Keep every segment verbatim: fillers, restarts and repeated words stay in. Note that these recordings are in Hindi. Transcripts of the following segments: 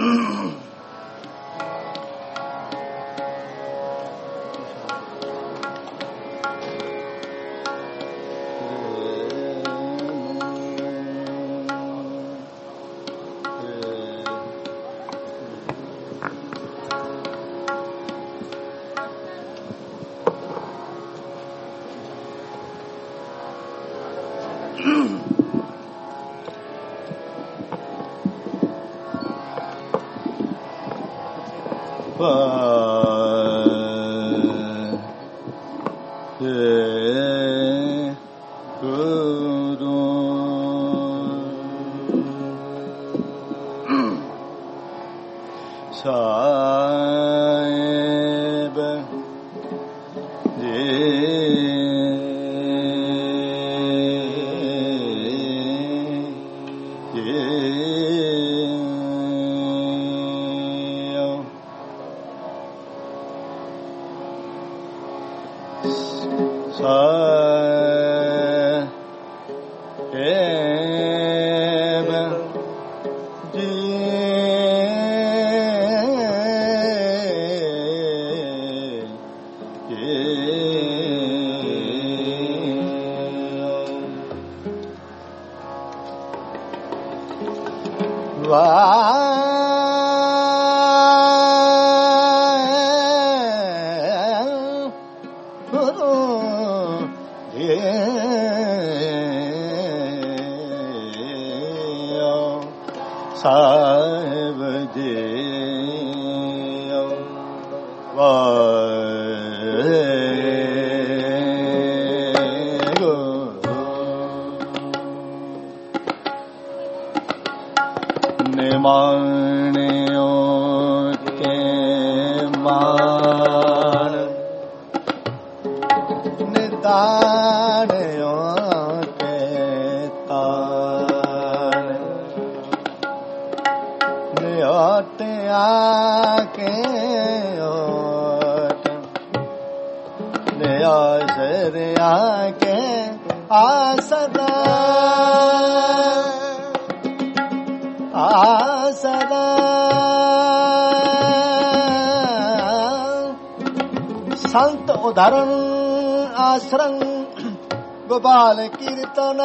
संत उदाहरण आश्रम गोपाल कीर्तन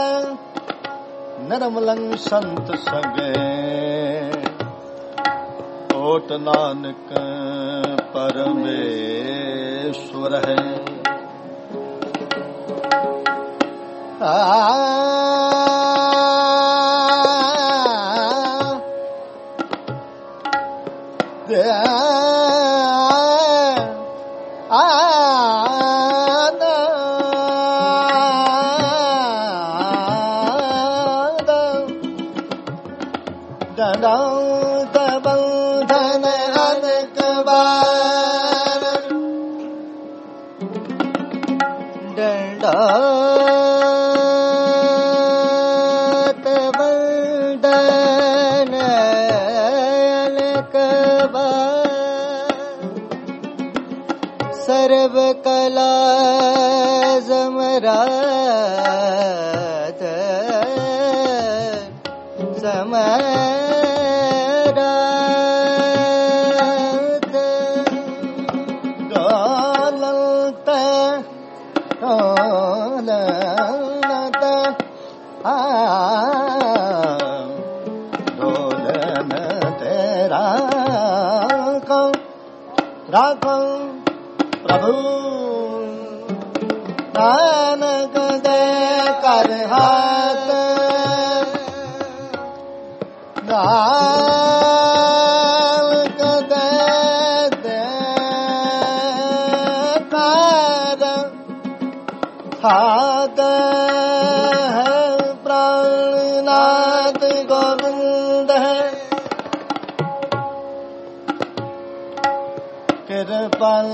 निर्मलं संत संगे ओट नानक परमेश्वर है। आ सर्व कला समरात समरात गालत गालत आ डोलन तेरा को राखो प्रभु नानक दे कर हाथ नानक दे दे कर हाथ है प्राणनाथ गोविंद है कृपाल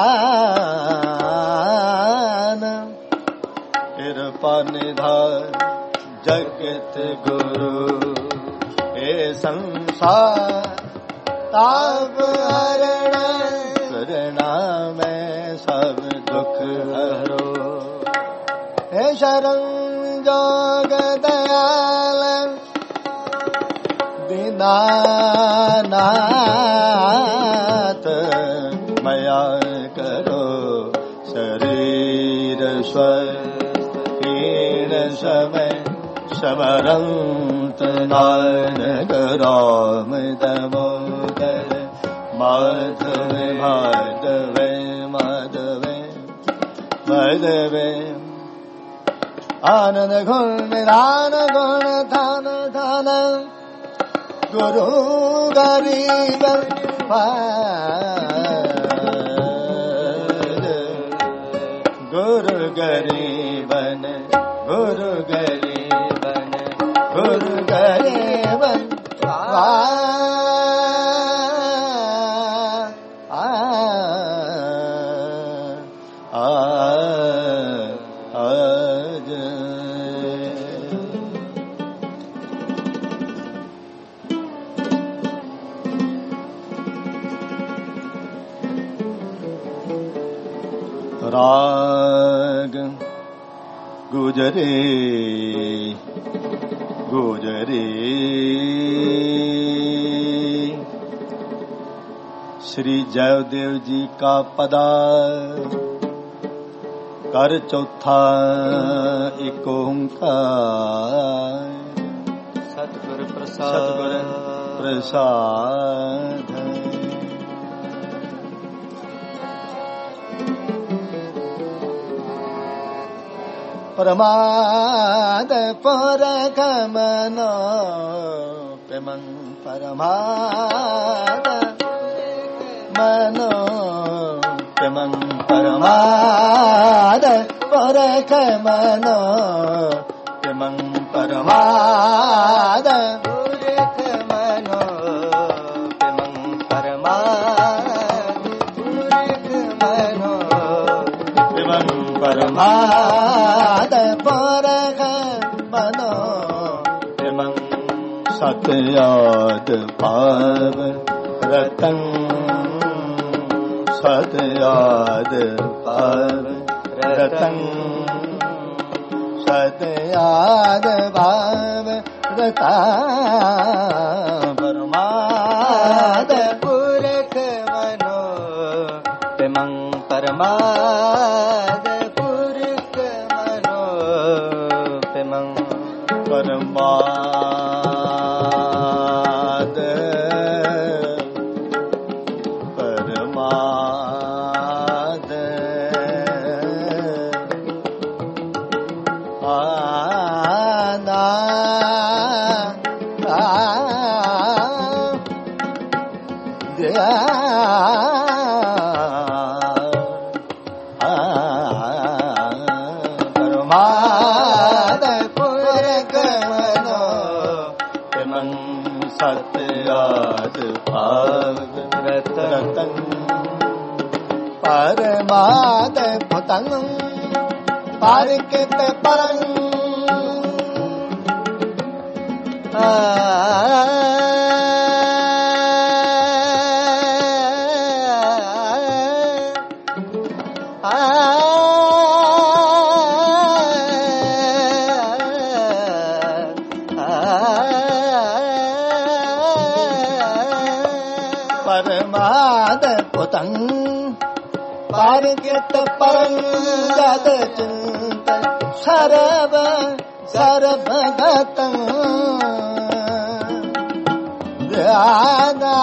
दान कृपा निधान जगत गुरु हे संसार ताप हरण करना में सब दुख हरो हे शरण जोग दयाल दीन नाथ मया करो शरीर स्वस्थ कीर्ण समय समरंत नानक राम दामोदर माधव माधव माधव माधव आनंद गुण निधान गुण धान धान गुरु गरीब गुरु गरीबन गुरु गरीबन गुरु गरीबन राग गुजरे गुजरे श्री जयदेव जी का पदा कर चौथा एक ओंकार सतगुरु प्रसाद सतगुरु प्रसाद परमाद परक मनो प्रेमं परमाद मनो प्रेमं परमाद परक मनो प्रेमं परमाद परक मनो प्रेमं परमाद परक मनो प्रेमं परमाद परग मनो प्रेमं सतयाद पाव रतन सतयाद पाव रतन सतयाद भाव रता परमाद पुरख मनो प्रेमं परमाद पुरख मनो प्रेमं परमाद परमाद आना आ दया सतयाद भाव रतन परमाद भुतन पारिकित परं परमाद पुतं पारिकित परं जद चिंतन सर्व सर्वगतं ध्याना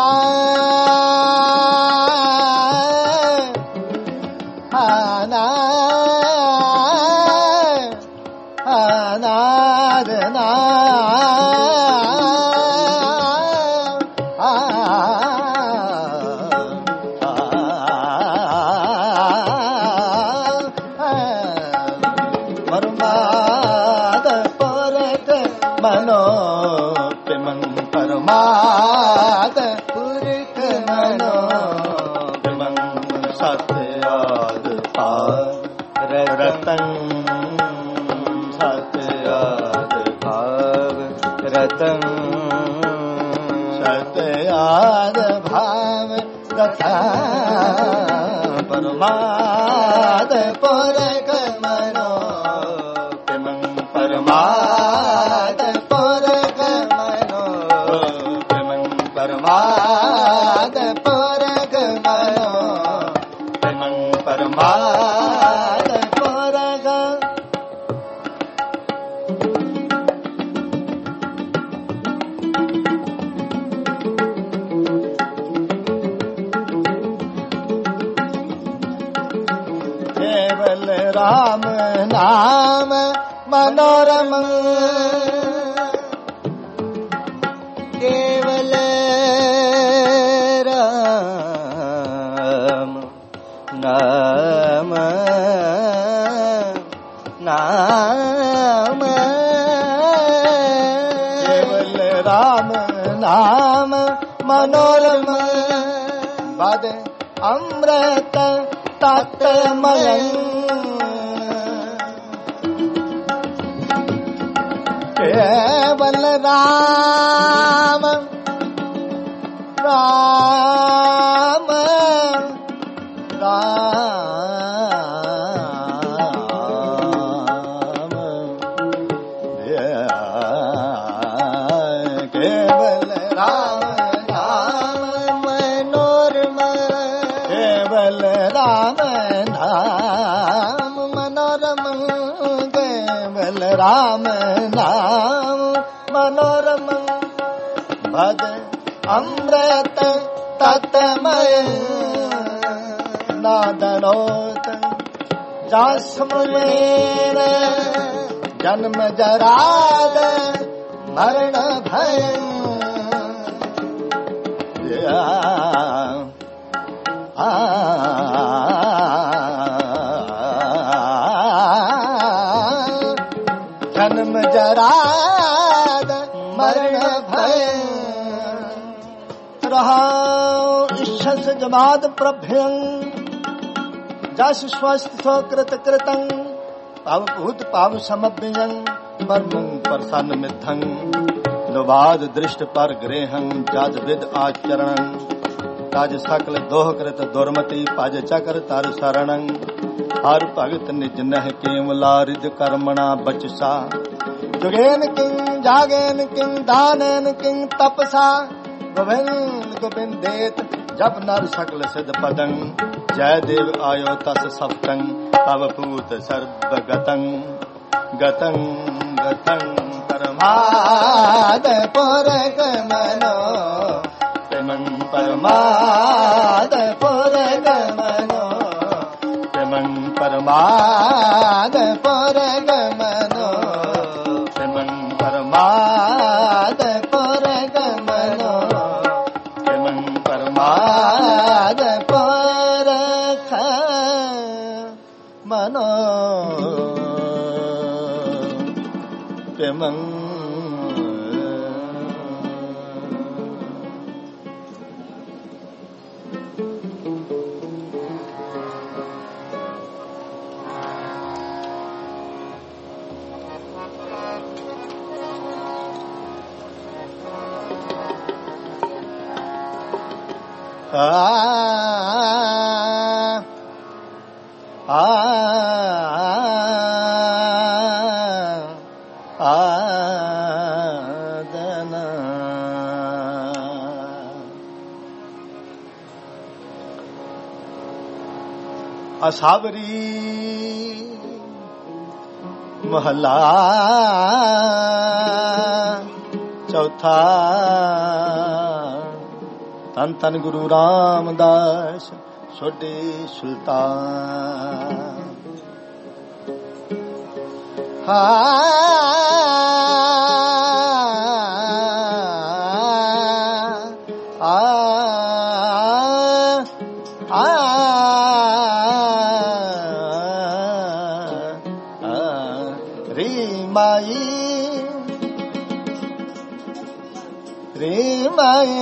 आना आनादना मनो प्रेमं परमाद पुरख मनो प्रेमं सतयाद पाव रतन सतयाद पाव रतन सतयाद भाव रतन परमाद पुरख मनो प्रेमं परमाद परग मनो प्रेमं राम मनोरम केवल राम नाम नाम केवल राम नाम मनोरम बद अमृत तत्मय केवल राम राम राम केवल राम नाम मनोरम केवल राम नाम मनोरम केवल राम नाम मनोरम भद अमृत तत्मय नादनोत जासमेर जन्म जराद मरण भय जन्म जराद मरण भय रहा इच्छस जमाद प्रभ्यं जस स्वस्थ कृत कृतं पाव भूत पाव समभ्यं परमं प्रसन्न मिथं लोबाद दृष्ट पर गृहं जज विद आचरणं ताज सकल दोह कृत दुर्मति पज चक्र तर शरणं हर भगत निज नह केवला रिद कर्मणा बचसा जुगेन किं जागेन किं दानेन किं तपसा गोविंद गोविंद देत जब नर सकल सिद्ध पदं जय देव आयो तस सप्तं अवपूत सर्वगतं गतं गतं परमाद पुरगमनो प्रेमं परमाद पुरगमनो प्रेमं परमाद पुरगमनो प्रेमं परमाद पुरगमनो प्रेमं परमाद पुरख मनो प्रेमं आ आ आदना असावरी महला चौथा तन तन गुरु रामदास छोटे सुल्तान हा आ आ रे माई रे माई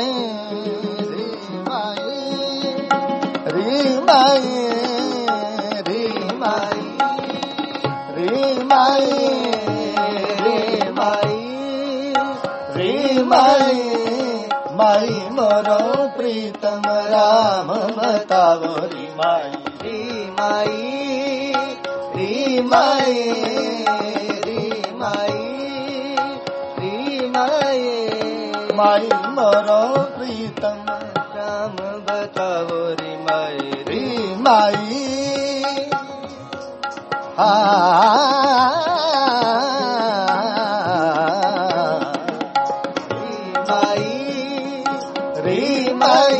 रे माई रे माई रे माई रे माई रे माई माई मोरो प्रीतम राम बतावो रे माई रे माई रे माई रे माई रे माई माई मोरो प्रीतम राम बतावो रे माई रे माई हा रे माई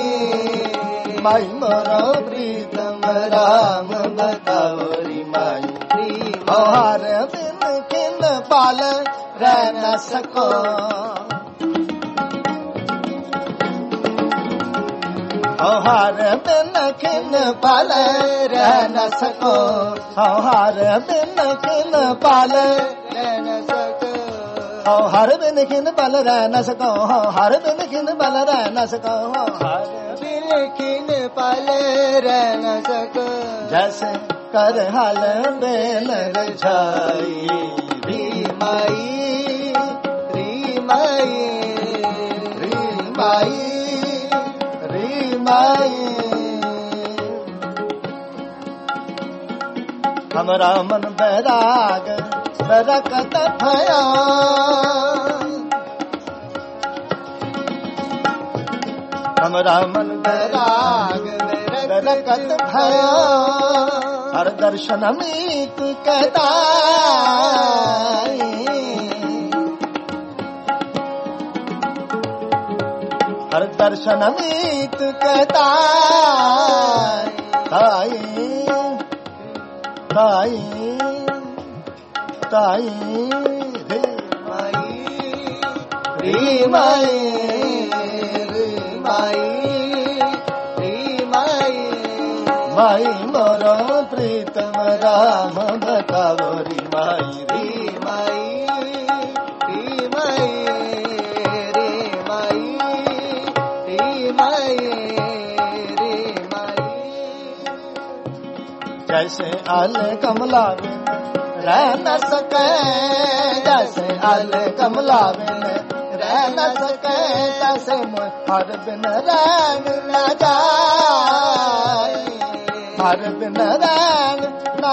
मोरो प्रीतम राम बताओ रे माई रे बिन किन पाल रह न सको। हार बिन किन पाल रह न सको। हार बिन किन पाल रह न सको। हर बिन किन पल रह न सको। हर बिन किन पल रह न सको। हर बिन किन पल रह न सको। जैसे कर हल बेल रजाई री माई री माई री माई री माई। हमरा मन बैराग बरकत भया। हमरा मन बैराग बरकत भया। हर दर्शन मीत कदाई। हर दर्शन मीत कदाई। ताई ताई ताई रे माई रे माई रे माई रे माई। माई मोरो प्रीतम राम बताओ रे माई रे माई रे माई रे माई रे माई रे माई। जैसे आल कमला रह न सके। जैसे आल कमला बिन रह न सके। तैसे हर बिन रंग न जाए। हर बिन रंग न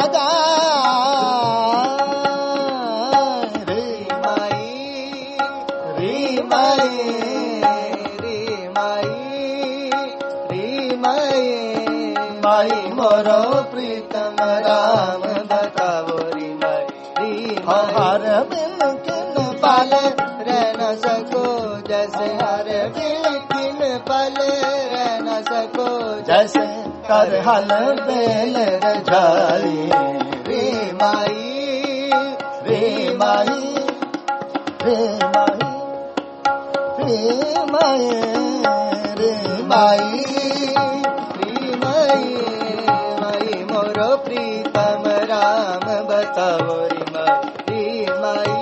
जाए रे माई रे माई रे माई रे माई। माई मोरो प्रीतम राम बताओ रे माई रे। हर बिन किन पल रह न सको। जैसे हर बिन किन पल रह न सको। जैसे कर हल बेल रजाई रे माई रे माई रे माई रे माई रे माई रे माई। माई मोरो प्रीतम राम बताओ रे माई रे माई।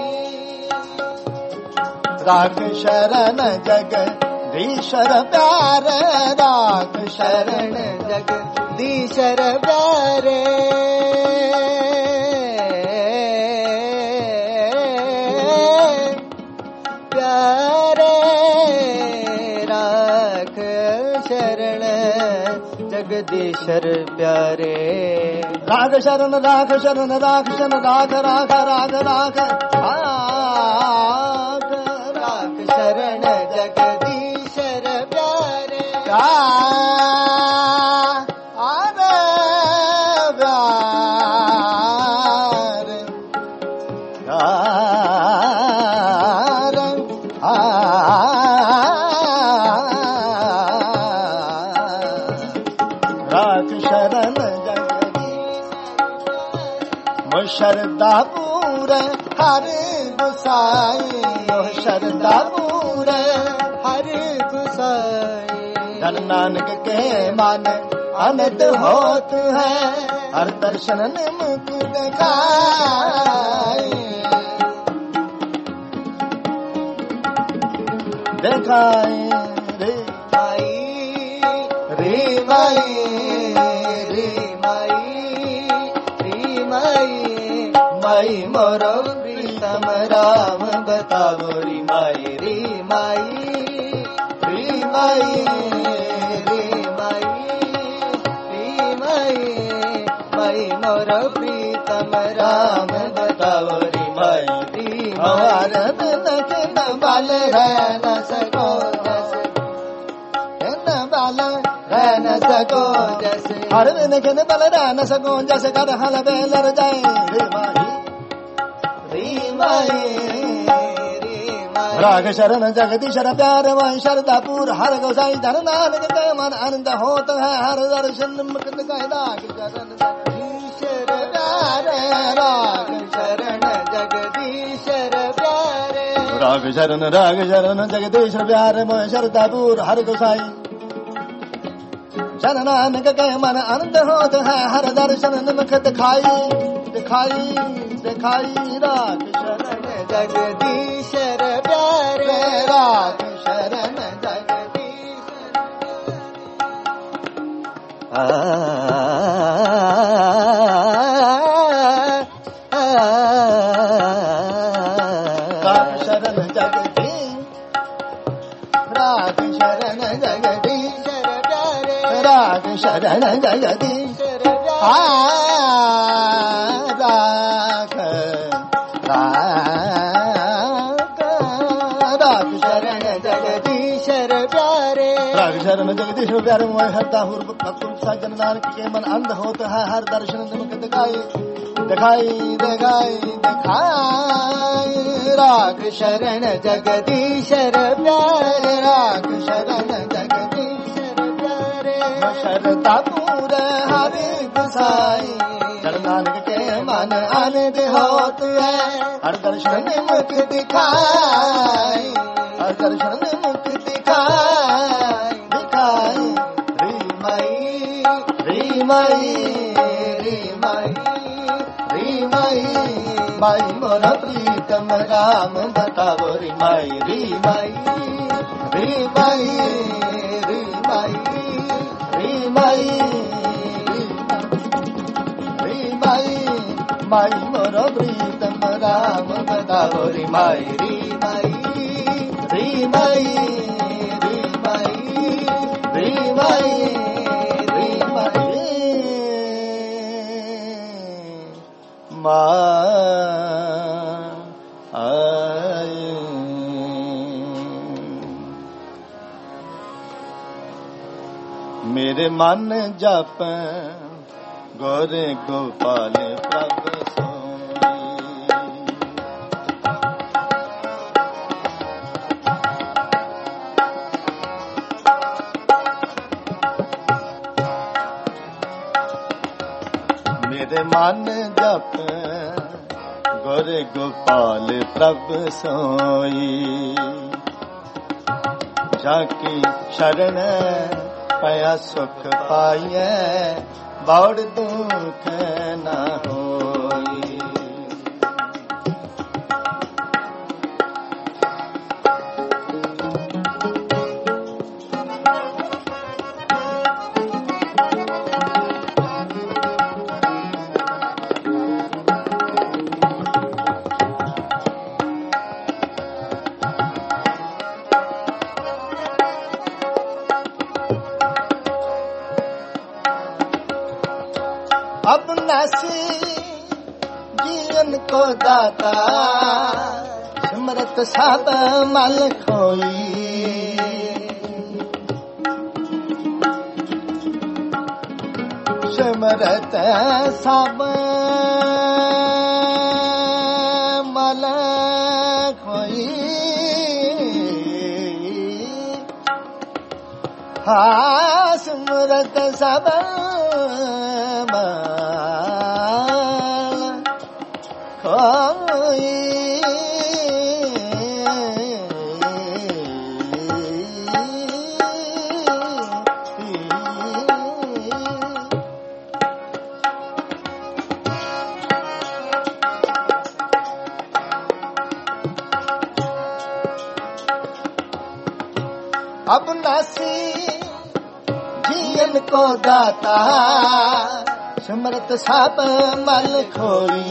राग शरण जगदीश्वर प्यारे। राग शरण जगदीश्वर प्यारे। प्यारे राग शरण जगदीश्वर प्यारे। राग शरण राग शरण राग शरण राग राग राग राग राग शरण जगदीश्वर प्यारे। राग शरण जगदीश्वर शरदा पूरे हर गुसाई। शरदा पूरे हर गुसाई। धन नानक के मान अनंत होत है। हर दर्शन निमुख दिखाई। दिखाई रे माई रे माई रे माई रे माई। माई मोरो प्रीतम राम बताओ रे माई रे माई रे माई रे माई रे माई। माई मोरो प्रीतम राम बताओ रे माई रे माई। बिन किन बल रह न सको। जैसे किन बल रह न सको। जैसे हर बिन किन बल रह न सको। जैसे कर हल बेल रजाई रे माई रे माई रे माई। राग शरण जगदीश्वर प्यारे। वही शरदापुर हर गोसाई। धन नानक के मन आनंद होत है। हर दर्शन मुक्त कहदा शरण जगदीश्वर प्यारे। प्यारे राग शरण जगदीशर प्यारे राग शरण राग शरण जगदीशर प्यारे मोह शरदापुर हर गोसाई जन नानक के मन आनंद होत है हर दर्शन निमख दिखाई दिखाई दिखाई राग शरण जगदीशर प्यारे राग शरण जगदीशर राग शरण जगदीश राग शरण जगदीशर प्यारे राग शरण जगदीशर राग राग शरण जगदीशर प्यारे राग शरण जगदीशर प्यारे मोह हरता हुर भक्तुल सज्जन नानक के मन अंध होता है हर दर्शन निमक दिखाई दिखाई दिखाई दिखाई राग शरण जगदीशर प्यारे राग शरण जगदीशर प्यारे शरदापुर हरि गोसाई जन नानक के मन आनंद होत है हर दर्शन निमक दिखाई हर दर्शन निमक दिखाई दिखाई री मई री मई री मई री मई माई मोर प्रीतम राम बताओ री मई री मई री मई री मई री मई री मई माई मोर प्रीतम राम बताओ री मई री मई री मई री मई री मई री मई माँ आई मेरे मन जप गोरे गोपाल प्रभ सोई मेरे मन जप गोरे गोपाल प्रभ सोई जाकी शरण पया सुख पाइए बड़ दुख न होई अविनाशी जीवन को दाता सिमरत सब मल खोई सिमरत सब मल खोई हा सिमरत सब खोई अविनाशी जीवन को दाता सिमरत सब मल खोई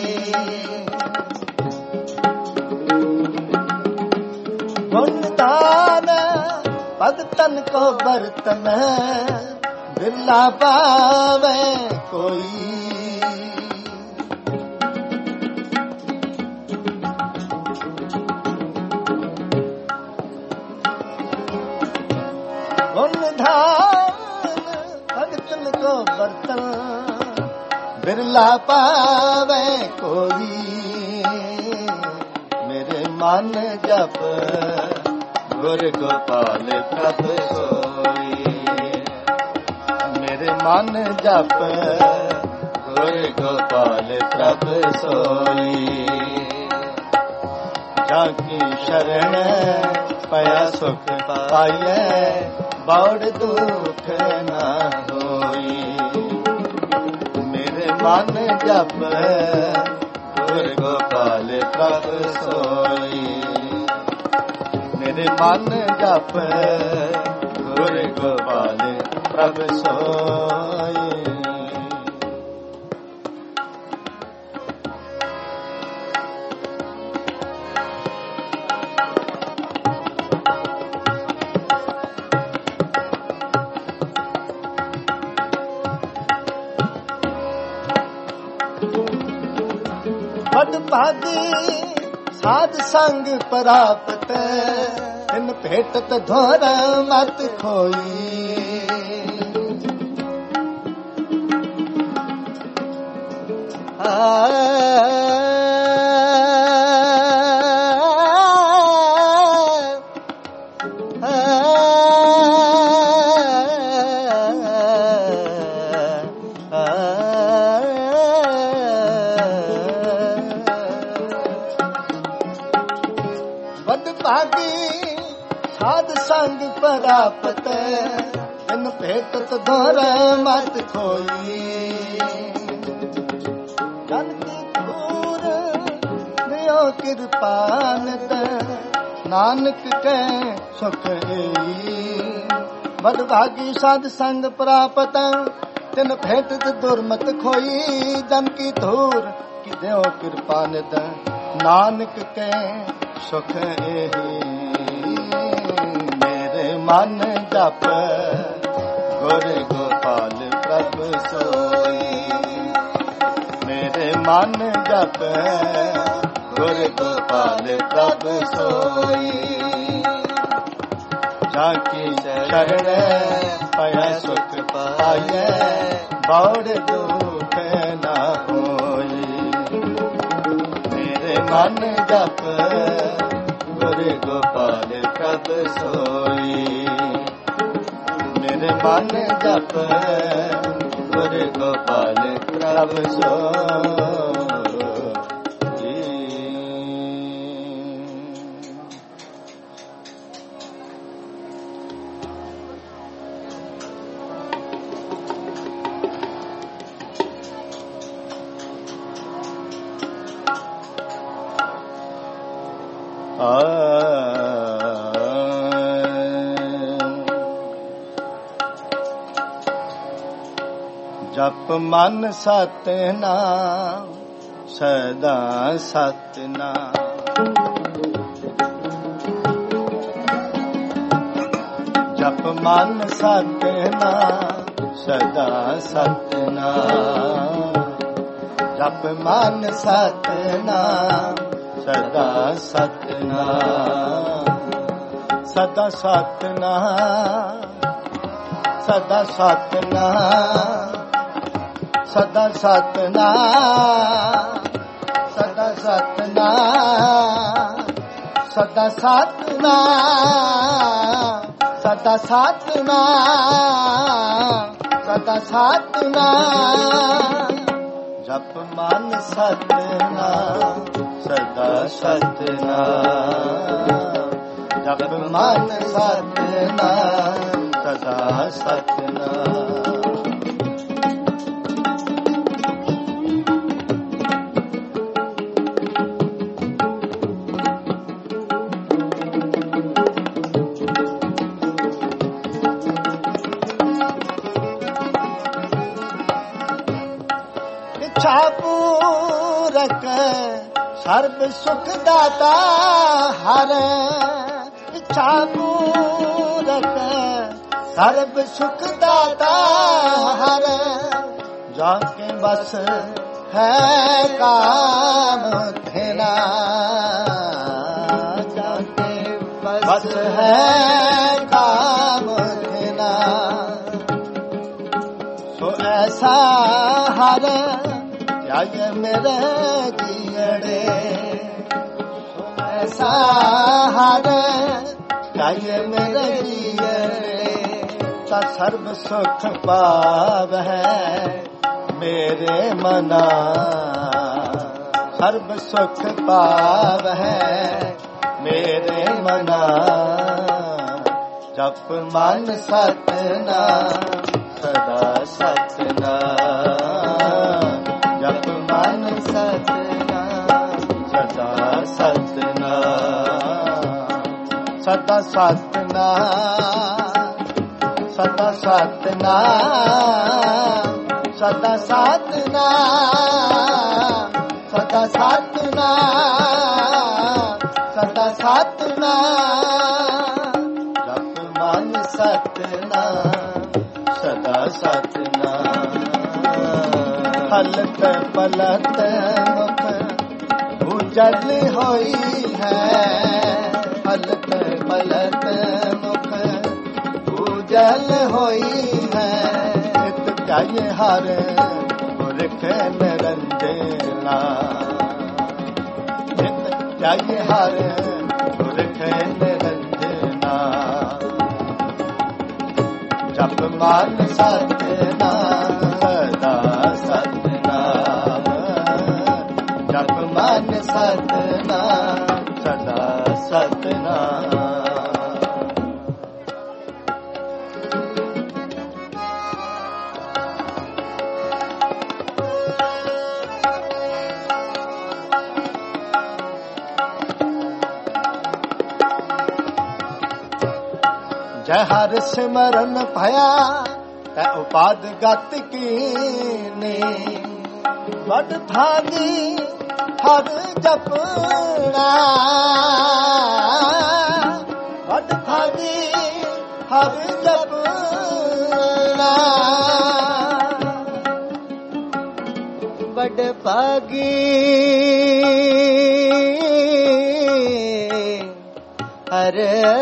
गुणदान भगतन को बर्तन बिरला पावे कोई गुणधान भगतन को बर्तन बिरला पावे कोई मेरे मन जप गुर गोपाल प्रभ सोई मेरे मन जप ਗੁਰ ਗੋਪਾਲ ਪ੍ਰਭ ਸੋਈ। ਜਾਂ ਕੀ ਸ਼ਰਨ ਪਿਆ ਸੁਖ ਪਾਈਐ, ਬੌੜ ਦੁਖ ਨਾ ਹੋਈ। ਮੇਰੇ ਮਨ ਜਪ ਗੁਰ ਗੋਪਾਲ ਪ੍ਰਭ ਸੋਈ। ਮੇਰੇ ਮਨ ਜਪ ਗੁਰ ਗੋਪਾਲ ਪ੍ਰਭ ਸੋਈ। ਬਦ ਭਾਗੀ ਸਾਧ ਸੰਗ ਪ੍ਰਾਪਤ, ਤਿਨ ਭੇਟਤ ਧੋਰ ਮਤ ਖੋਈ। ਭਾਗੀ ਸਾਧ ਸੰਗ ਪ੍ਰਾਪਤ, ਤਿਨ ਭੇਟਤ ਧੋਰ ਮਤ ਖੋਈ। ਜਨ ਕੀ ਧੂਰ ਦਿਓ ਕਿਰਪਾਨਤ, ਨਾਨਕ ਕੈ ਸੁਖ ਏਈ। ਬਦ ਭਾਗੀ ਸਾਧ ਸੰਗ ਪ੍ਰਾਪਤ, ਤਿਨ ਭੇਟਤ ਦੁਰਮਤ ਖੋਈ। ਜਨ ਕੀ ਧੂਰ ਦਿਓ ਕਿਰਪਾਨਤ, ਨਾਨਕ ਕੈ ਸੁਖ ਏਹੀ। ਮੇਰੇ ਮਨ ਜਪ ਗੁਰ ਗੋਪਾਲ ਪ੍ਰਭ ਸੋਈ। ਮੇਰੇ ਮਨ ਜਪ ਗੁਰ ਗੋਪਾਲ ਪ੍ਰਭ ਸੋਈ। ਜਾਂ ਕੀ ਸ਼ਰਨ ਪਿਆ ਸੁਖ ਪਾਈਐ, ਬੌੜ ਦੁਖ ਨਾ ਹੋਈ। ਮੇਰੇ ਮਨ ਜਪ ਗੁਰ ਗੋਪਾਲ ਪ੍ਰਭ ਸੋਈ। ਮੇਰੇ ਮਨ ਜਪ ਗੁਰ ਗੋਪਾਲ ਪ੍ਰਭ ਸੋਈ। ਜਪ ਮਨ ਸਤਿਨਾਮ ਸਦਾ ਸਤਿਨਾਮ। ਜਪ ਮਨ ਸਤਿਨਾਮ ਸਦਾ ਸਤਿਨਾਮ। ਜਪ ਮਨ ਸਤਿਨਾਮ ਸਦਾ ਸਤਿਨਾਮ। ਸਦਾ ਸਤਿਨਾਮ ਸਦਾ ਸਤਿਨਾਮ। ਸਦਾ ਸਤਿਨਾਮ ਸਦਾ ਸਤਿਨਾਮ। ਸਦਾ ਸਤਿਨਾਮ ਸਦਾ ਸਤਿਨਾਮ। ਸਦਾ ਸਤਿਨਾਮ। ਜਪ ਮਨ ਸਤਿਨਾਮ ਸਦਾ ਸਤਿਨਾਮ। ਜਪ ਮਨ ਸਤਿਨਾਮ ਸਦਾ ਸਤਿਨਾਮ। ਇੱਛਾ ਪੂਰਕ ਸਰਬ ਸੁਖ ਦਾਤਾ ਹਰ। ਇੱਛਾ ਪੂਰਕ ਸਰਬ ਸੁਖ ਦਾਤਾ ਹਰ। ਜਾ ਕੇ ਬਸ ਹੈ ਕਾਮ ਤੇਰਾ। ਜਾ ਕੇ ਬਸ ਹੈ ਕਾਮ ਤੇਰਾ। ਸੋ ਐਸਾ ਹਰ ਜਾਏ ਮੇਰੇ ਜੀੜੇ। ਸੋ ਐਸਾ ਹਰ ਜਾਏ ਮੇਰੇ ਜੀੜੇ। ਤਾ ਸਰਬ ਸੁਖ ਪਾਵੈ मेरे मना सर्ब सुख पावै मेरे मना जप मन सतनाम सदा सतनाम जप मन सतनाम सदा सतनाम सदा सतनाम सदा सतनाम सदा सतनाम सदा सतनाम सदा सतनाम जप मन सतनाम सदा सतनाम हलत पलत मुख उजल होई है हलत पलत मुख उजल होई है इत जाय हर पुरख निरंजना इत जाय हर पुरख निरंजना जप मन सतनाम सदा सतनाम जप मन सतनाम सदा सतनाम जय हर सिमरन भया तै उपाद गत कीने बड़ भागी हर जपना बड़ भागी हर जपना बड़ भागी हर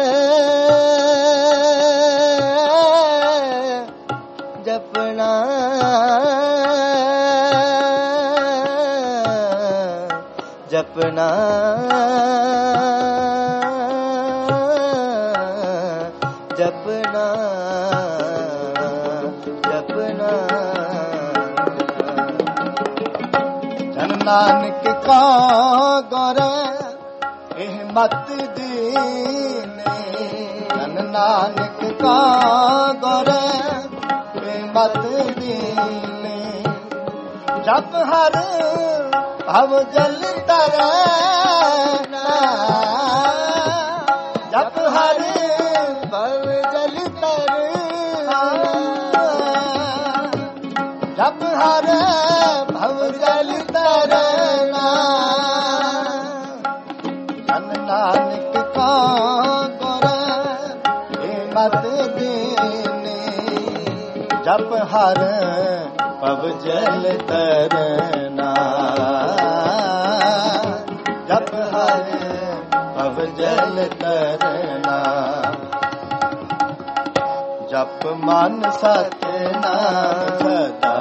जपना जपना जपना जपना जन नानक का गौर एह मत दीने जन नानक का गौर मत दीने जप हर भव जल तरना जप हर भव जल तरना जप हर भव जल तरना जन नानक का गुर मत दीने जप हर पव जल तरना जप हर पव जल तरना जप मन सतनाम सदा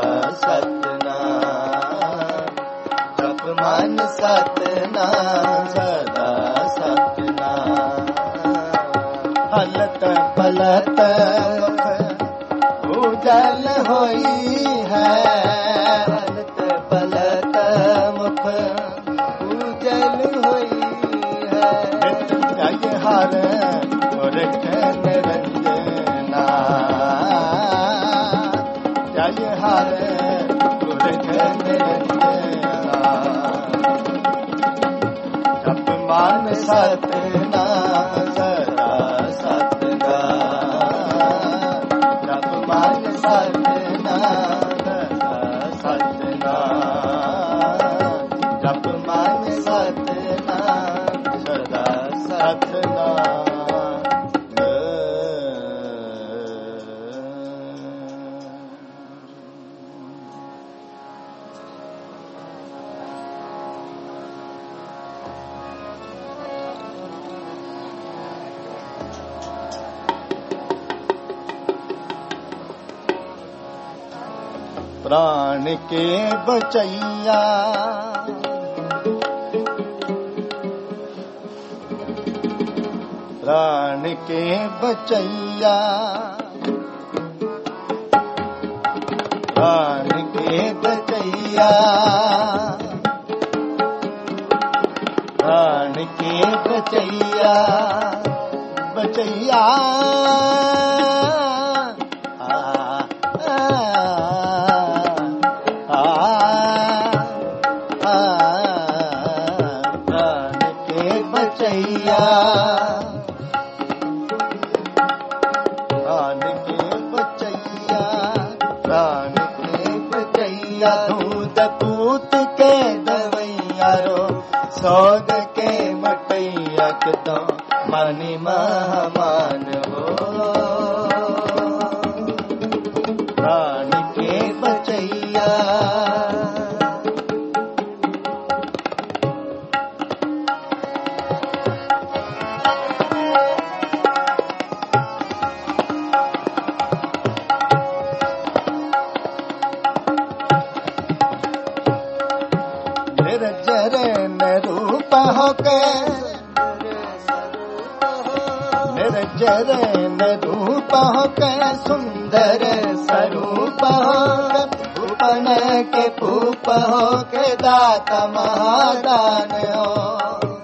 सतनाम जप मन सतनाम सदा सतनाम हलत पलत उजल होई है हलत पलत मुख उजल होई है जय हर पुरख निरंजना जय हर पुरख निरंजना जप मन सतनाम सदा सतनाम जप मन सतनाम सतनाम जप मन सतनाम सदा सतनाम प्राण के बचैया प्राण के बचैया प्राण के बचैया, प्राण के बचैया, बचैया आ, आ, आ, आ, प्राण के बचैया, प्राण के बचैया, प्राण के बचैया, दूध पूत के दवैया रो, सौद के मटैया के तो मानी महामान हो, प्राण के बचैया, निर्जर न रूप हो के, निर्जर न रूप हो के, सुंदर स्वरूप हो के, उपन के पूप हो के, दाता महादान हो,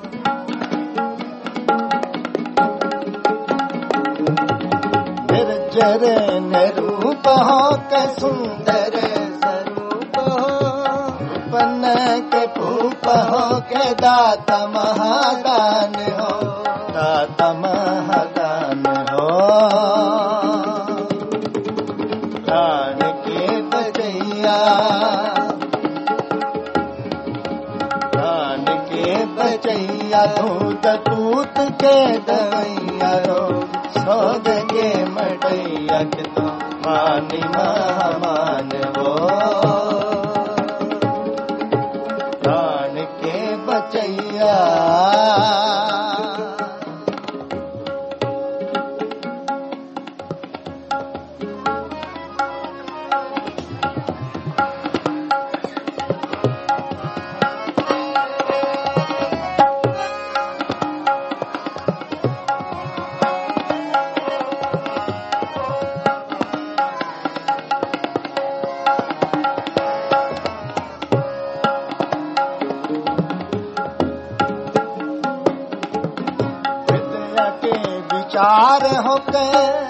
निर्जर न रूप हो के, सुंदर स्वरूप हो, उपन के पूप हो के, दाता महादान हो, दाता महादान हो, प्राण के बचैया, प्राण के बचैया, दूध दूत के दवैया रो, सौद के मटैया के तो मानी महामान हो, प्राण के बचैया, विचार हो के,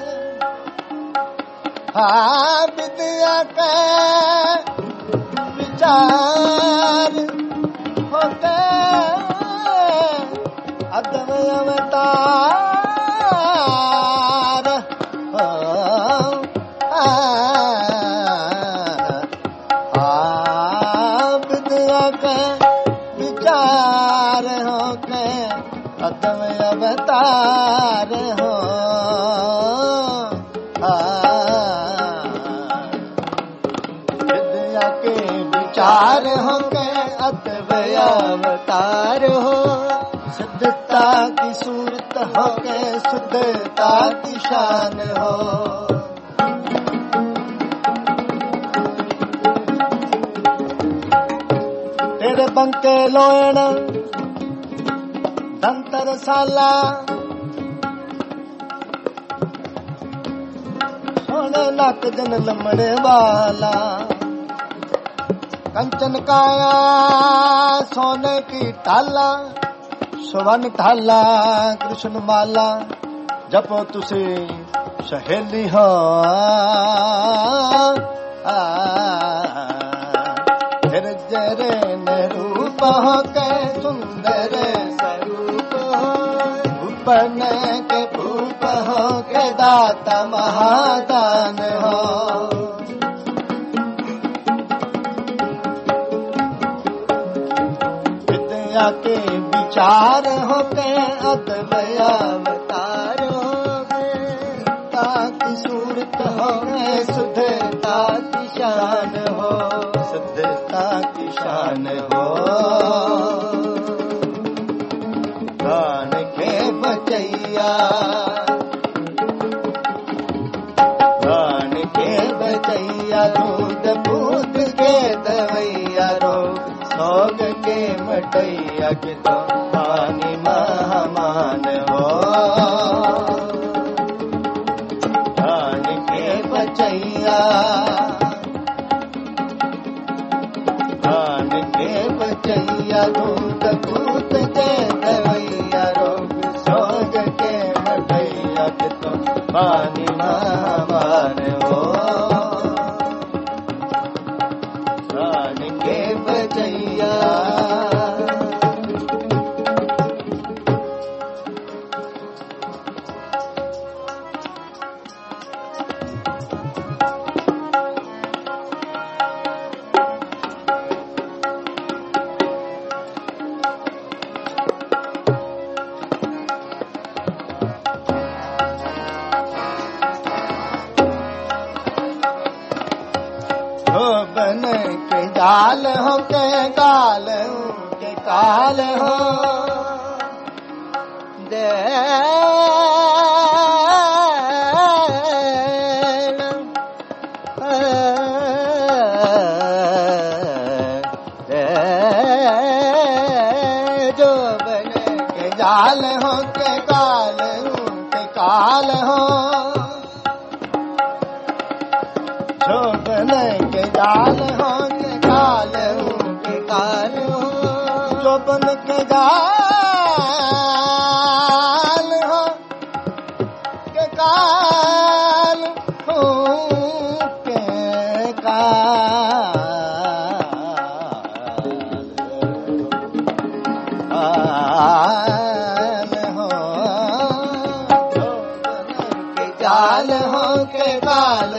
हाँ विद्या के विचार हो के, अद्वैत अवतार हो, आ, आ, विद्या के विचार हो के, अद्वैत अवतार हो, विद्या के विचार हो के, अद्वैत अवतार हो, शुद्धता की सूरत हो के, शुद्धता की शान हो, तेरे बंके लोयण दंतरसाला, सोने नक जन लमड़े वाला, कंचन काया सोने की टाला, सुवन ढाला कृष्ण माला, जपो तुसे सहेली हो, निर्जर न रूप हो के, सुंदर स्वरूप हो, उपन के पूप हो के, दाता महादान हो, विद्या के विचार हो के, अद्वैत अवतार हो के, ताकि सूरत हो के, शुद्धता की शान हो, शुद्धता की शान हो, प्राण के बचैया, प्राण के बचैया, दूध पूत के दवैया रो, सौग के मटैया के तो मानी महामान हो, प्राण के बचैया, बचैया दूध दूध के दवैया रोग सोग के मटैया के तो पानी महामान हो प्राण के बचैया बन के जाल हो के काल के काल हो दे जो बन के जाल हो के काल के काल हो जो बन के जाल हो के काल हो के काल हो जो बन के जाल हो के काल हो के काल हो जो बन के जाल हो के काल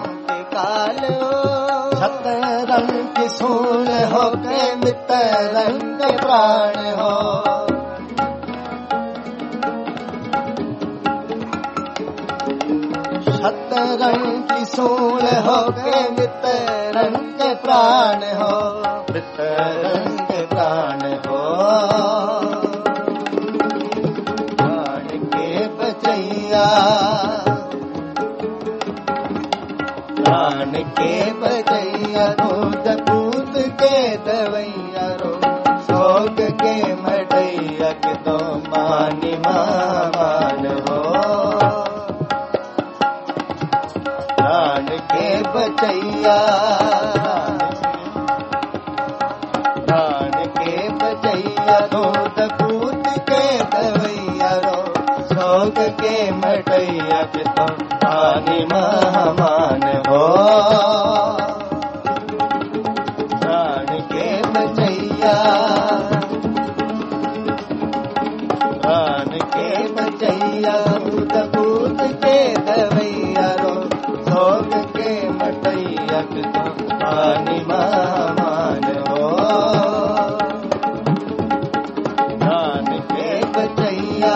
रंग की सूल हो के मित्र रंग प्राण हो शतरंग की सूल हो के मित्र रंग प्राण हो मित्र रंग प्राण हो प्राण के बचैया प्राण के बचैया दूध दूध के दवैया रो सोग के मटैया के तो मानी मान हो प्राण के बचैया प्राण के बचैया दूध दूध के दवैया रो सोग के मटैया के तो मानी मान हो प्राण के बचैया प्राण के बचैया दूध दूध के दवैया रो सोग के मटैया के तो पानी मान हो प्राण के बचैया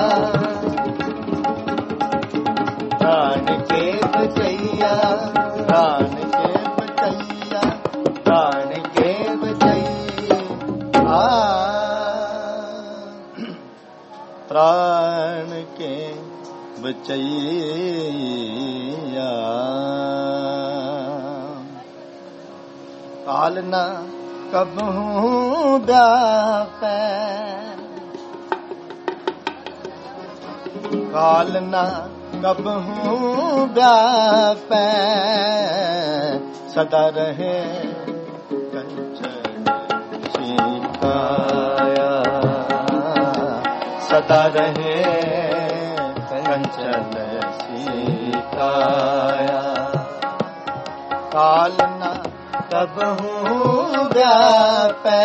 प्राण के बचैया प्राण के बचैया प्राण के बचैया प्राण के बचैया काल न कबहू व्यापै काल न कबहू व्यापै सदा रहे कंचन सीकाया सदा रहे कंचन सीकाया काल न कबहू व्यापै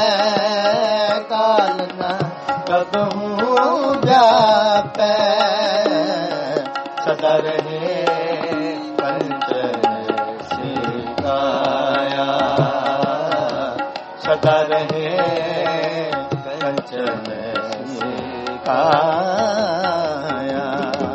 काल न कबहू व्यापै सदा रहे कंचन सीकाया सदा रहे कंचन सीकाया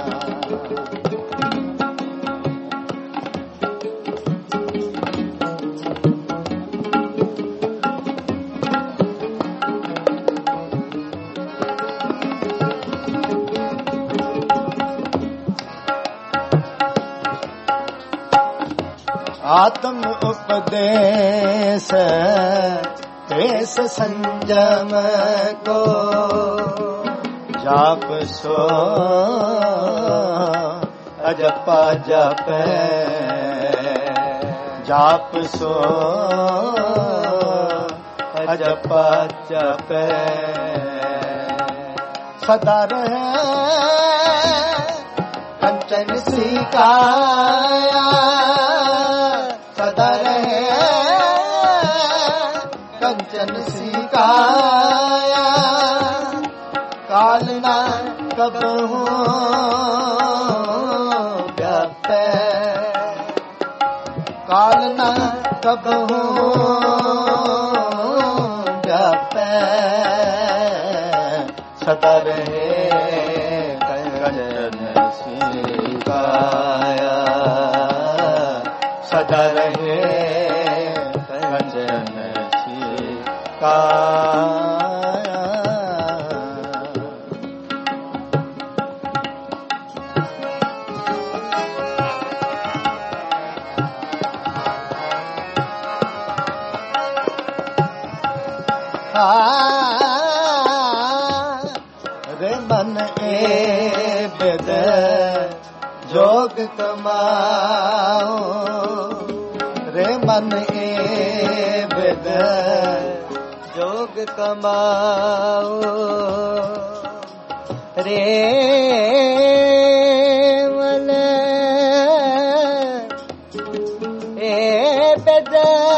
आत्म उपदेश देश संयम को जाप सो अजपा जप जाप सो अजप जप सदा रहे कंचन सी काया सदा रहे कंचन सी काया काल ना कबहू व्यापै काल ना कबहू व्यापै सदा रहे कंचन सी काया सदा रहे कंचन सी काया। रे मन ए बेद जोग कमाओ रे मन ए बेद जोग कमाओ रे मन ए बेद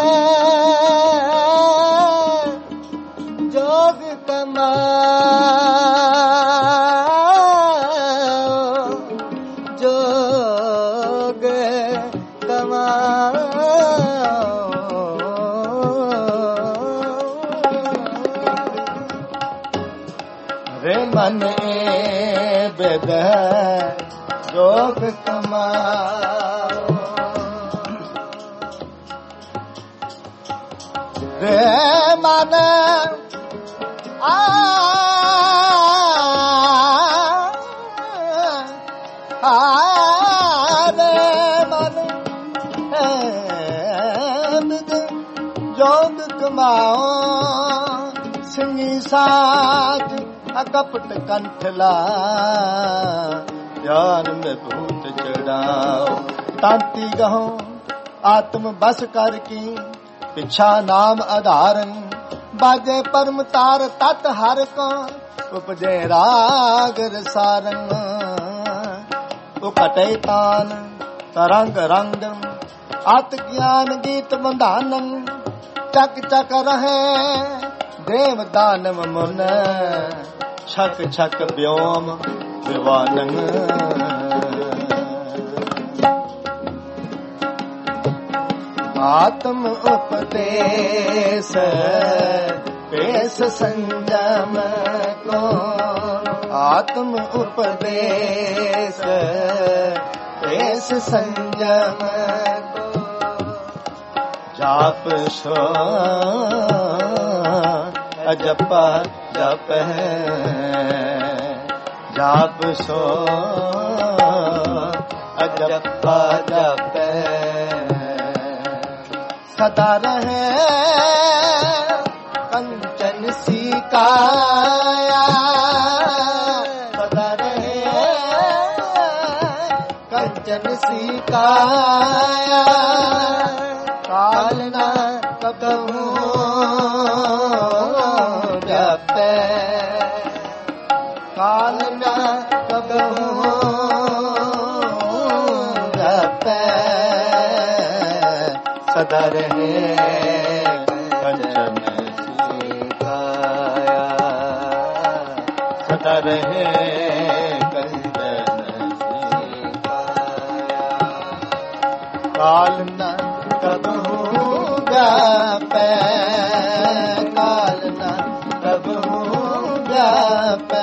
जोग कमाओ जोग कमाओ रे मन ए बेद जोग कमाओ रे मन आ रे मन जोग कमाओ सिंगी साज अकपट कंठला ज्ञान में भूत चढ़ाओ तांती गहो आत्म बस कर की पिछा नाम आधारन बाजे परम तार तत हर को उपजे राग रसारंग उकटे तान तरंग रंग आत ज्ञान गीत बंधानम चक चक रहे देव दानव मुन छक छक व्योम विवानंग आत्म उपदेश पेश संयम को आत्म उपदेश पेश संयम को जाप सो अजप जप जाप सो अजप जप सदा रहे कंचन सी काया सदा रहे कंचन सी काया काल ना कबहू व्यापै काल ना कबहू व्यापै सदा रहे कंचन सी काया सदा रहे कंचन सी काया काल न कबहू व्यापै काल न कबहू व्यापै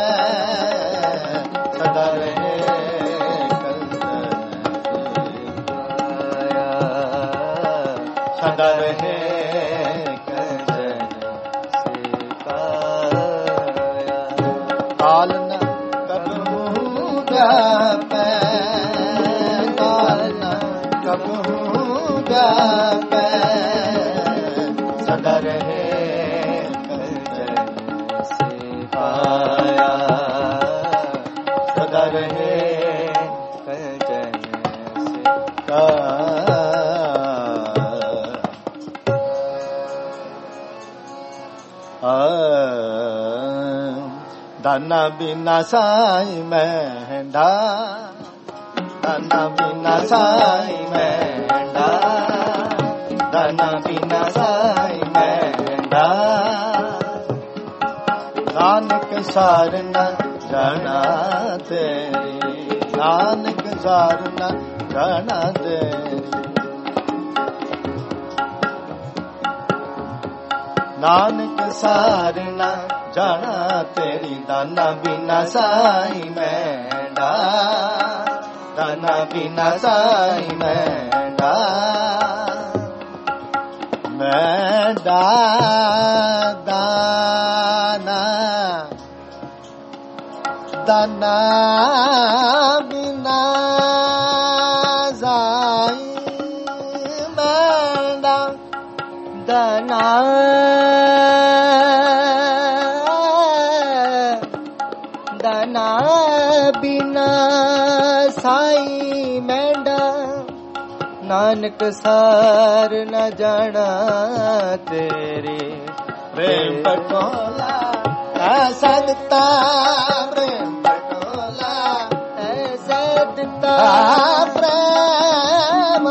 सदा रहे सदा रहे कंचन सी काया काल न कबहू व्यापै काल न कबहू व्यापै सदा रहे कंचन सी काया सदा रहे कंचन सी काया। दाना बिना साई मेंढा, दाना बिना साई मेंढा, दाना बिना साई मेंढा। नानक सार न जाना तेरी, नानक सार न जाना तेरी। नानक सार न जाना तेरी, दाना बिना साई मेंढा, दाना बिना साई मेंढा। मेंढा दाना, दाना बिना साई मेंढा, दाना दाना बिना साई मेंढा। नानक सार न जाना तेरी, प्रेम पटोला ऐसा दिता, प्रेम पटोला ऐसा दिता, प्रेम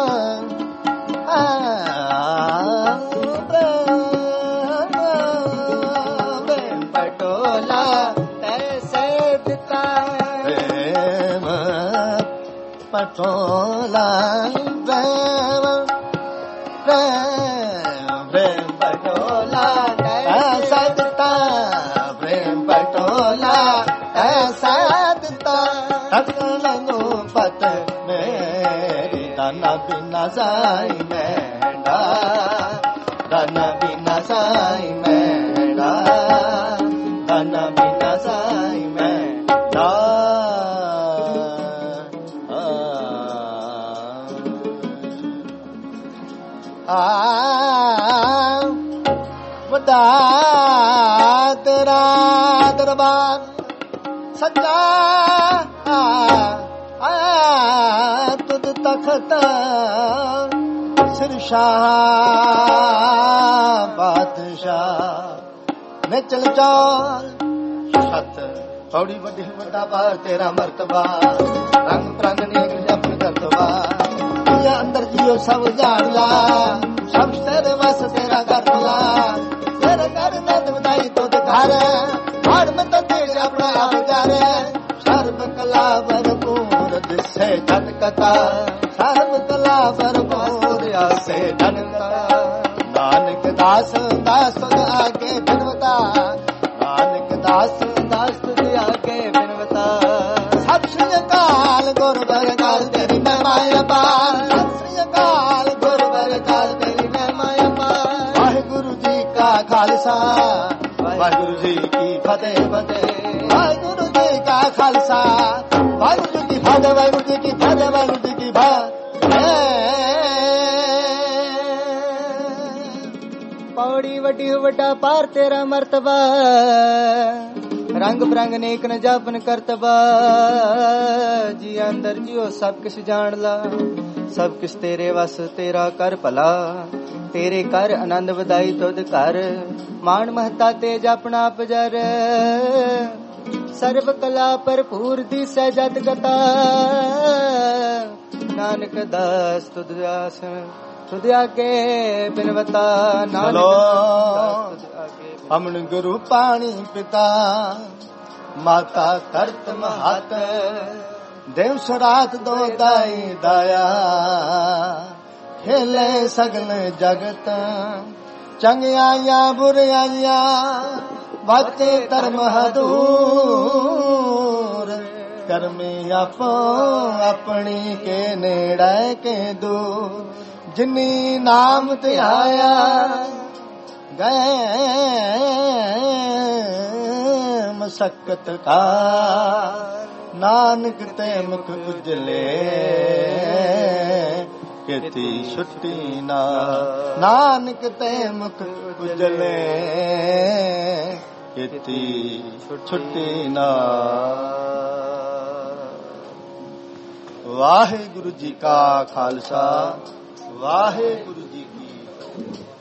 प्रेम पटोला ऐसे दिता, प्रेम पटोला प्रेम प्रेम पटोला ऐसा दिता, प्रेम पटोला ऐसा दिता। तकलनु पत मेरी, दाना बिना साई मेंढा, दाना बिना साई मेंढा, दाना बिना साई मेंढा। आ वड्डा तेरा दरबार सच्चा, तुद तखत सिरशाह बादशाह ने चल चौल छत थोड़ी वड्डी वड्डा बार तेरा मर्तबा, रंग प्रंग नेक अपनी करतबा। अंदर जियो सब जान ला, सब तेरे वस तेरा कर ला, तेरे घर नद बनाई तो घर, हार में तो तेरे अपना आप जारे। सर्व कला भरपूर जिससे धन कथा, सर्व कला भरपूर से धन कथा। नानक दास दास तुझ आगे बिनवता, नानक दास दास तुझ आगे बिनवता। सत श्री अकाल गुर बरकाल तेरी महिमा अपार, सत श्री अकाल गुर बरकाल तेरी महिमा अपार। वाहिगुरु जी का खालसा, वाहिगुरु जी की फतेह फतेह, वाहिगुरु जी का खालसा, वाहिगुरु जी की फतेह, वाहिगुरु जी की फतेह, वाहिगुरु जी की फतेह। पौड़ी वड्डी वड्डा पार तेरा मर्तबा, रंग बिरंग नेक न जापन करतबा। जी अंदर जियो सब किश जान ला, सब किश तेरे वस तेरा कर भला। तेरे कर आनंद वधाई तुद कर, मान महता तेज अपना पजर। सर्व कला भरपूर दिसै जत गता, नानक दास तुद दास तुद आगे बिनवता। नानक अमन गुरु पाणी पिता, माता करत महत, देव सरात दो दाई दाया। खेले सगल जगत चंगियाया बुराइया, वाचे धर्म हदूर। कर्मी आपो अपनी के नेड़े के दूर, जिनी नाम ते आया गए मशक्कत का। नानक ते मुख उजले केती छुट्टी ना, नानक ते मुख उजले केती छुट्टी ना। वाहिगुरु जी का खालसा, वाहिगुरु जी की।